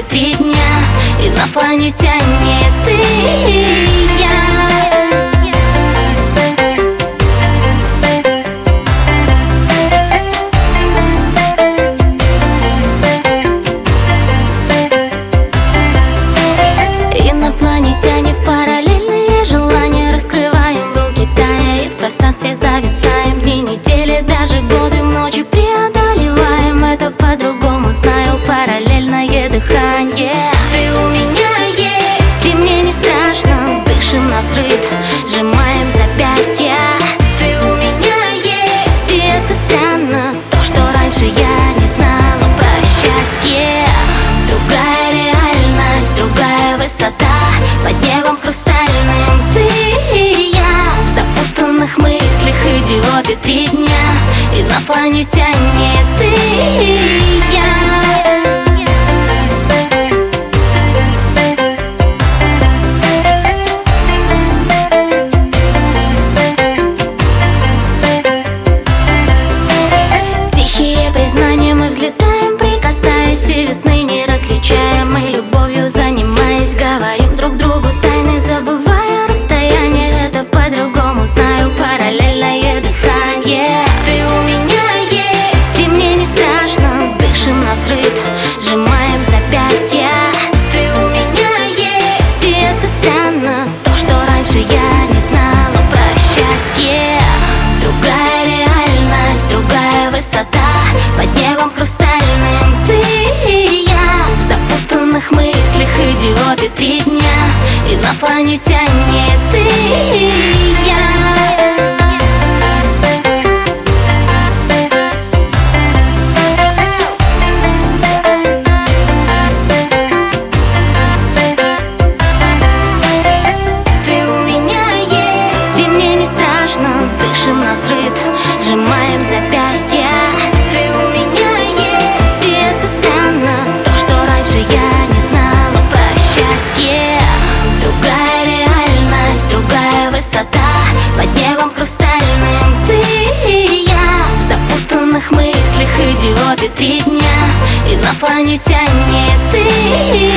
идиоты 3 дня, инопланетяне, ты и я. Инопланетяне в параллельные желания, раскрываем руки, тая и в пространстве зависаем. Дни, недели, даже годы, ночи преодолеваем. Это по-другому, знаю, параллельное дыхание. Ты у меня есть, и мне не страшно. Дышим навзрыд, сжимаем запястья. Ты у меня есть, и это странно. То, что раньше я не знала про счастье. Другая реальность, другая высота. Под небом хрустальным ты и я. В запутанных мыслях идиоты 3 дня, инопланетяне, ты и я. Тихие признания, мы взлетаем, прикасаясь, и весны не различаем. Мы любовью занимаясь, говорим друг другу тайны, забывая расстояние. Это по-другому, знаю, параллельное дыхание. Ты у меня есть, и мне не страшно. Дышим навзрыд, сжимаем запястья. Ты у меня есть, и это странно. То, что раньше я не знала про счастье. Другая реальность, другая высота. Под небом хрустальным ты и я. В запутанных мыслях идиоты 3 дня, инопланетяне, ты и я. Дышим навзрыд, сжимаем запястья. Ты у меня есть, и это странно. То, что раньше я не знала про счастье. Другая реальность, другая высота. Под небом хрустальным ты и я. В запутанных мыслях идиоты 3 дня, инопланетяне, ты и я.